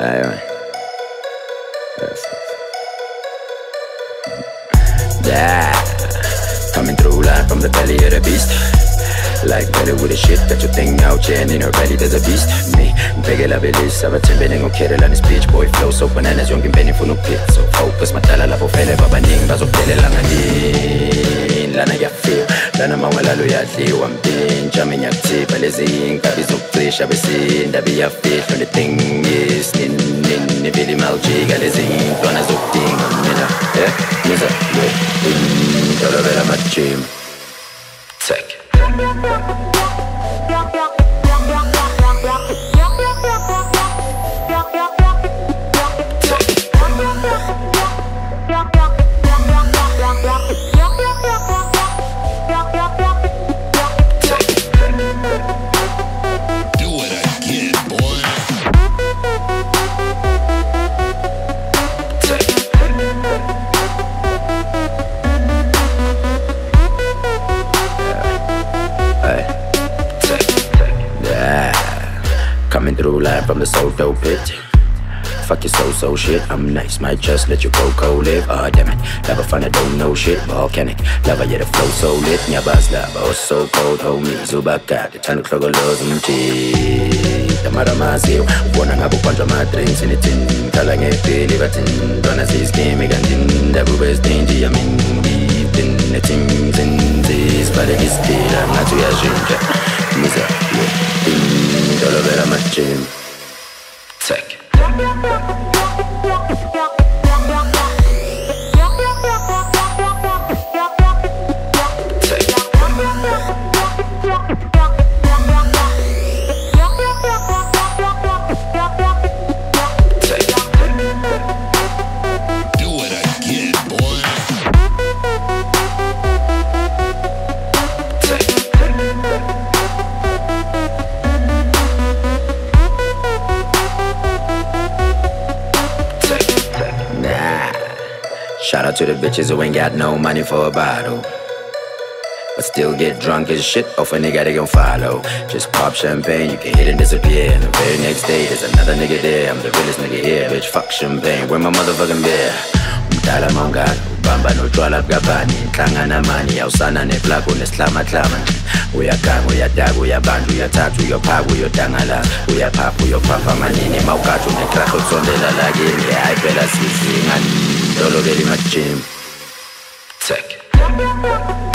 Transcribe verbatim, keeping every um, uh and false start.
Aye, aye. Yes. Yeah, coming through live from the belly of the beast. Like better with the shit, got your thing out, yeah, and in her belly there's a beast. Me, big la belis, I'm a timbering on Kerala and speech, boy flow, so bananas, young and penny for no pit. So focus, my tala la bofele, babaning, bazo pele langani, lana ya feel, lana mawala loyalty, one pin, jamming active, alezing, kabis of fish, I've seen, that be a fish, when the thing is, nin, nin, nibili malchi, alezing, donas of thing, mina, eh, nisa, in, tolovera machim, take. Coming through live from the Soto pit. Fuck your so-so shit, I'm nice, might just let your coco live. Ah, oh, damn it, lava fun, I don't know shit. Volcanic, lava, yeah, the flow so lit. Nyabas lava, oh so cold, homie. Zubaka, the channel clog of laws, mchi. Tamara mazio, wana ngabu kwanza madrinks in it in. Kalang epi, libatin, dona zis game, gandin. Dabu best dingy, I mean, we've been the things in this. But it is still, I'm not to your ginger. Miza, yeah, tolovera machim. Take. Shout out to the bitches who ain't got no money for a bottle, but still get drunk as shit off a nigga they gon' follow. Just pop champagne, you can hit and disappear, and the very next day there's another nigga there. I'm the realest nigga here, bitch, fuck champagne, where my motherfucking beer? Umdala mongalo, ubamba notshwala bukabani. Inhlanga namani, awusana neplago nesihlama hlama. Uyaganga, uyadaga, uyabanjwa, uyathatha, uyophaka, uyodangala. Uyaphapha, uyophafa manini, mawukathi unekraha ukusondela lakini. Hayi phela sisi ngani, dolo veli majim. Take.